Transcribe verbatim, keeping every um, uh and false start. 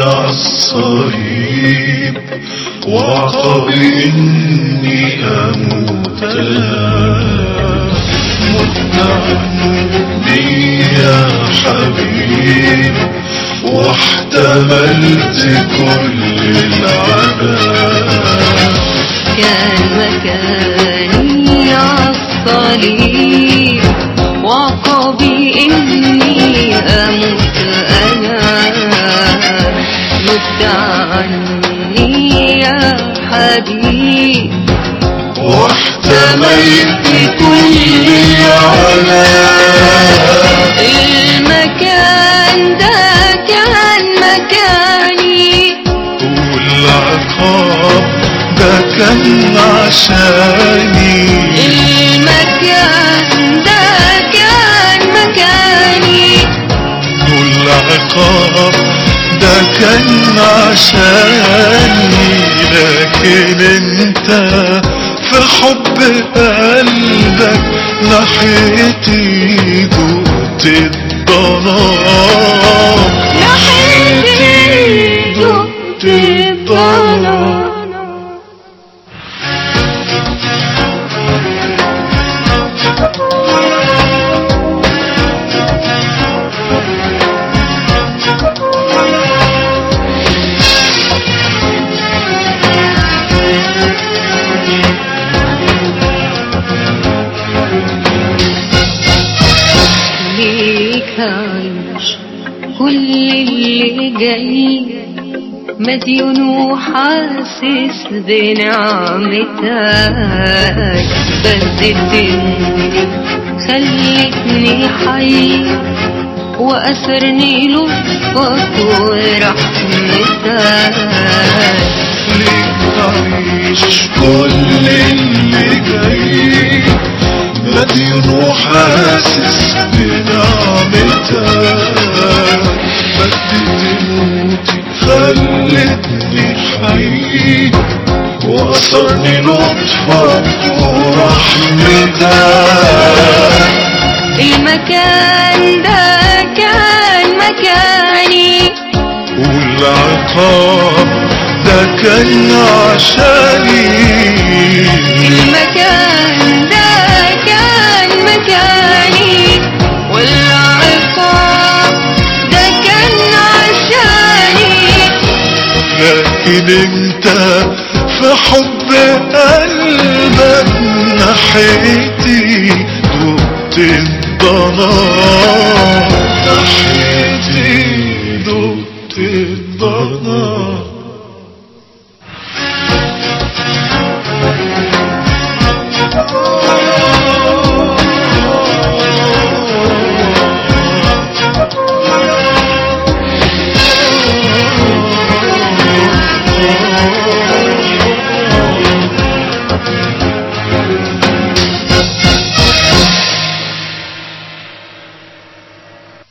عالصليب وعقابي إني أموت مت عني يا حبيب واحتملت كل العذاب. كان مكاني عالصليب وعقابي إني أموت أنا مت عني يا حبيب واحتملت كل العذاب. المكان ده كان مكاني والعقاب ده كان عشاني. المكان ده كان مكاني والعقاب ده كان عشاني. لكن انت في حب قلبك ناحيتي دقت الضناب. ناحيتي دقت الضناب. ليك عايش كل اللي جاي مديون وحاسس بنعمتك. بدلتني خلتني حي وأسرني لطفك ورحمتك. ليك عايش كل اللي جاي مديون وحاسس بنعمتك. بدت موتي خلتني حي وأسرني لطفك ورحمتك. المكان ده كان مكاني والعقاب ده كان عشاني. المكان ده كان مكاني والعقاب ده كان عشاني. لكن انت في حب قلبك ناحيتي دقت الضناب. ناحيتي دقت الضناب.